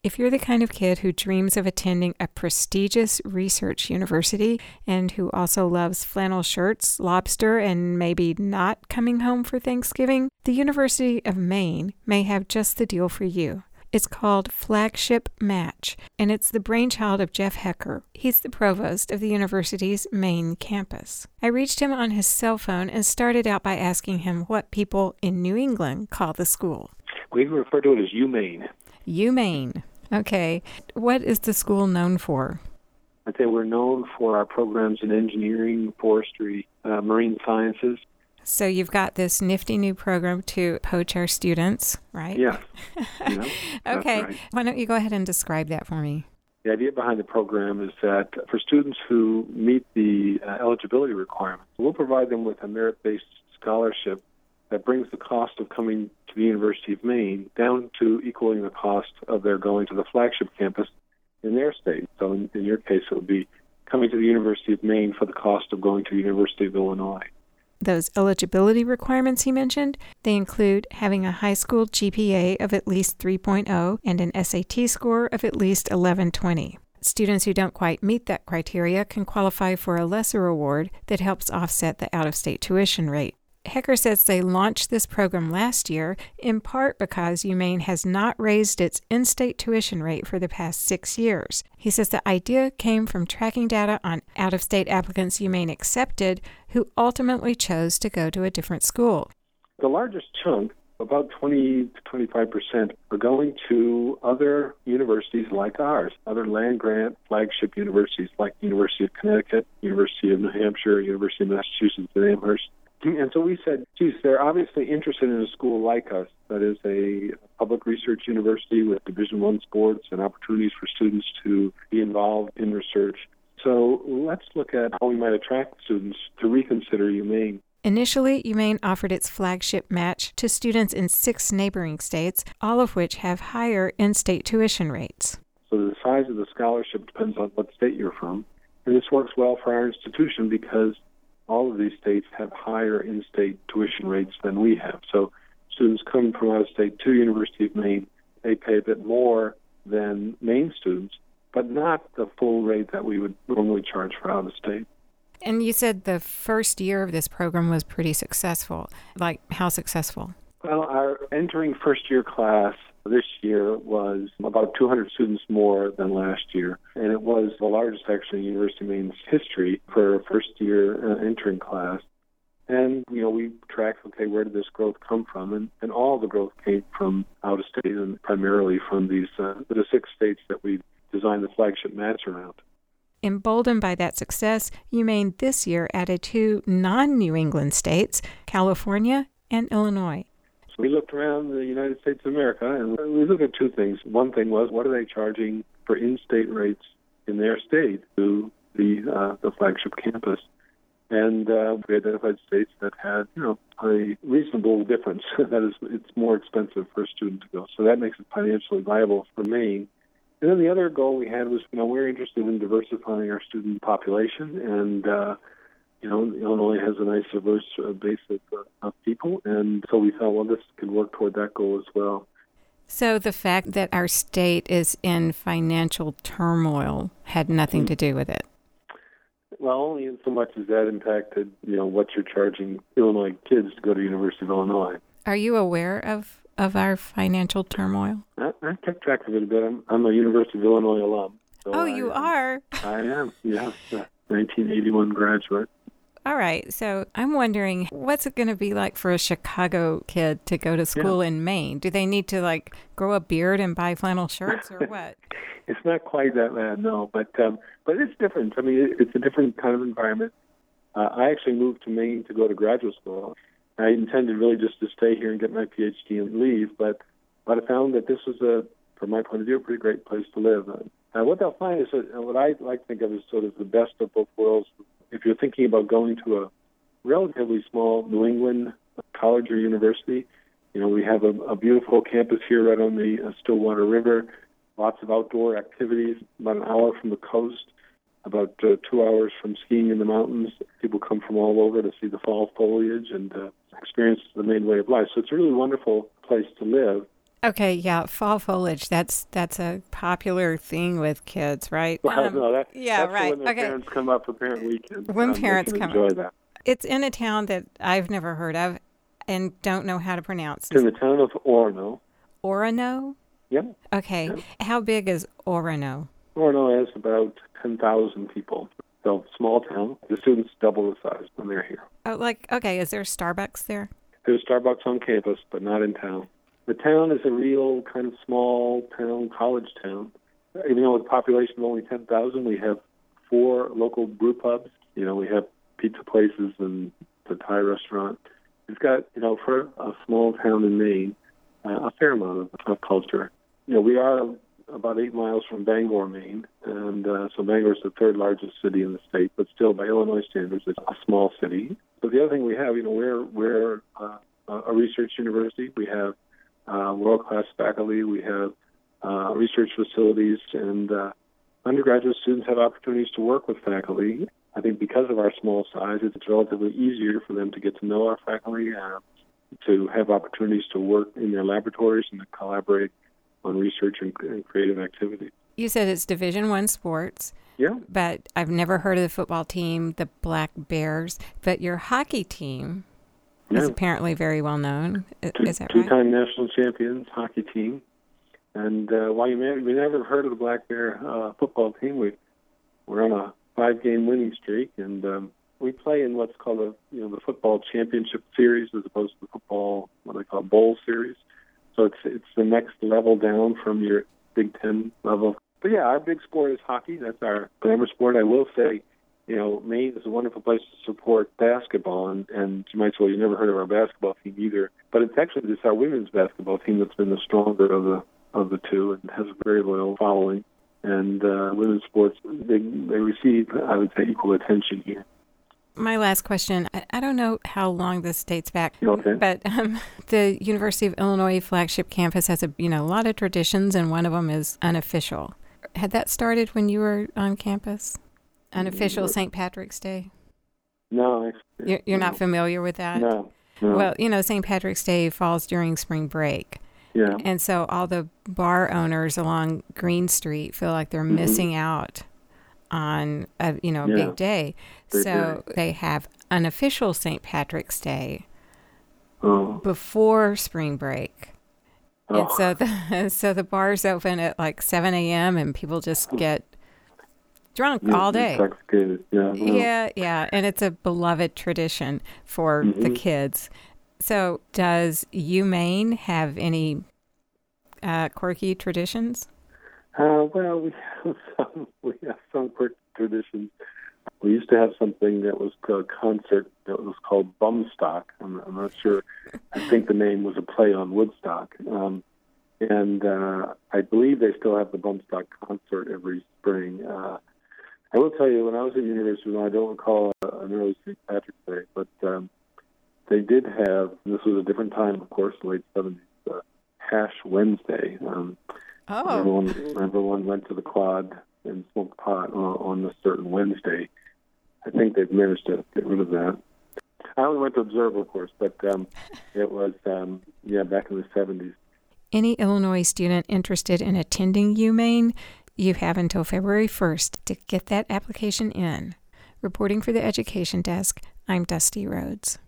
If you're the kind of kid who dreams of attending a prestigious research university and who also loves flannel shirts, lobster, and maybe not coming home for Thanksgiving, the University of Maine may have just the deal for you. It's called Flagship Match, and it's the brainchild of Jeff Hecker. He's the provost of the university's Maine campus. I reached him on his cell phone and started out by asking him what people in New England call the school. We refer to it as UMaine. UMaine. Okay. What is the school known for? I'd say we're known for our programs in engineering, forestry, marine sciences. So you've got this nifty new program to poach our students, right? Yes. Yeah, okay. right. Why don't you go ahead and describe that for me? The idea behind the program is that for students who meet the eligibility requirements, we'll provide them with a merit-based scholarship that brings the cost of coming to the University of Maine down to equaling the cost of their going to the flagship campus in their state. So in your case, it would be coming to the University of Maine for the cost of going to the University of Illinois. Those eligibility requirements he mentioned, they include having a high school GPA of at least 3.0 and an SAT score of at least 1120. Students who don't quite meet that criteria can qualify for a lesser award that helps offset the out-of-state tuition rate. Hecker says they launched this program last year in part because UMaine has not raised its in-state tuition rate for the past 6 years. He says the idea came from tracking data on out-of-state applicants UMaine accepted who ultimately chose to go to a different school. The largest chunk, about 20 to 25%, are going to other universities like ours, other land-grant flagship universities like University of Connecticut, University of New Hampshire, University of Massachusetts at Amherst. And so we said, geez, they're obviously interested in a school like us that is a public research university with Division I sports and opportunities for students to be involved in research. So let's look at how we might attract students to reconsider UMaine. Initially, UMaine offered its flagship match to students in 6 neighboring states, all of which have higher in-state tuition rates. So the size of the scholarship depends on what state you're from. And this works well for our institution because all of these states have higher in-state tuition rates than we have. So students come from out of state to University of Maine, they pay a bit more than Maine students, but not the full rate that we would normally charge for out of state. And you said the first year of this program was pretty successful. Like, how successful? Well, our entering first-year class this year was about 200 students more than last year, and it was the largest, actually, in University of Maine's history for a first-year entering class. And, we tracked, okay, where did this growth come from? And all the growth came from out of state and primarily from the 6 states that we designed the flagship match around. Emboldened by that success, UMaine this year added 2 non-New England states, California and Illinois. So we looked around the United States of America, and we looked at 2 things. One thing was, what are they charging for in-state rates in their state to the flagship campus? And we identified states that had, a reasonable difference. That is, it's more expensive for a student to go. So that makes it financially viable for Maine. And then the other goal we had was, we're interested in diversifying our student population, and Illinois has a nice diverse base of people, and so we thought, well, this could work toward that goal as well. So the fact that our state is in financial turmoil had nothing to do with it? Well, only in so much as that impacted, what you're charging Illinois kids to go to University of Illinois. Are you aware of our financial turmoil? I kept track of it a bit. I'm a University of Illinois alum. So you are? I am, yeah. 1981 graduate. All right, so I'm wondering, what's it going to be like for a Chicago kid to go to school in Maine? Do they need to, grow a beard and buy flannel shirts or what? It's not quite that bad, no, but it's different. I mean, it's a different kind of environment. I actually moved to Maine to go to graduate school. I intended really just to stay here and get my PhD and leave, but I found that this was, from my point of view, a pretty great place to live. What they'll find is what I like to think of as sort of the best of both worlds. If you're thinking about going to a relatively small New England college or university, we have a beautiful campus here right on the Stillwater River, lots of outdoor activities, about an hour from the coast, about 2 hours from skiing in the mountains. People come from all over to see the fall foliage and experience the Maine way of life. So it's a really wonderful place to live. Okay, yeah, fall foliage. That's a popular thing with kids, right? Well, no, Yeah, that's for right. when their Okay. parents come up for parent weekend. When They parents can come, enjoy that. it's in a town that I've never heard of and don't know how to pronounce. It's in the town of Orono. Orono? Yeah. Okay. Yeah. How big is Orono? Orono has about 10,000 people. So small town. The students double the size when they're here. Oh, okay, is there Starbucks there? There's Starbucks on campus, but not in town. The town is a real kind of small town, college town. Even though with a population of only 10,000, we have 4 local brew pubs. We have pizza places and the Thai restaurant. It's got, for a small town in Maine, a fair amount of culture. We are about 8 miles from Bangor, Maine, and so Bangor is the 3rd largest city in the state, but still, by Illinois standards, it's a small city. But the other thing we have, we're a research university. We have world-class faculty. We have research facilities, and undergraduate students have opportunities to work with faculty. I think because of our small size, it's relatively easier for them to get to know our faculty, to have opportunities to work in their laboratories and to collaborate on research and creative activity. You said it's Division I sports. Yeah. But I've never heard of the football team, the Black Bears. But your hockey team is apparently very well known. Is that right? 2-time national champions hockey team. And while you may never have heard of the Black Bear football team, we're on a 5-game winning streak, and we play in what's called the football championship series as opposed to the football, what they call bowl series. So it's the next level down from your Big Ten level. But yeah, our big sport is hockey. That's our glamour sport. I will say, Maine is a wonderful place to support basketball, and you might say, well, you never heard of our basketball team either. But it's actually just our women's basketball team that's been the stronger of the two and has a very loyal following. And women's sports, they receive, I would say, equal attention here. My last question, I don't know how long this dates back, okay. But the University of Illinois flagship campus has a lot of traditions, and one of them is unofficial. Had that started when you were on campus? Unofficial St. Patrick's Day? No. You're not familiar with that? No. Well, St. Patrick's Day falls during spring break. Yeah. And so all the bar owners along Green Street feel like they're missing out on a big day. They have unofficial St. Patrick's Day before spring break. And so the bars open at like 7 a.m. and people just get drunk all day. Intoxicated. Yeah. And it's a beloved tradition for the kids. So does UMaine have any quirky traditions? Well, we have some quirky traditions. We used to have something that was a concert that was called Bumstock. I'm not sure. I think the name was a play on Woodstock. And I believe they still have the Bumstock concert every spring. I will tell you, when I was at university, I don't recall an early St. Patrick's Day, but they did have, and this was a different time, of course, the late 70s, Hash Wednesday. Everyone went to the quad and smoked pot on a certain Wednesday. I think they've managed to get rid of that. I only went to observe, of course, but it was, back in the 70s. Any Illinois student interested in attending UMaine, you have until February 1st to get that application in. Reporting for the Education Desk, I'm Dusty Rhodes.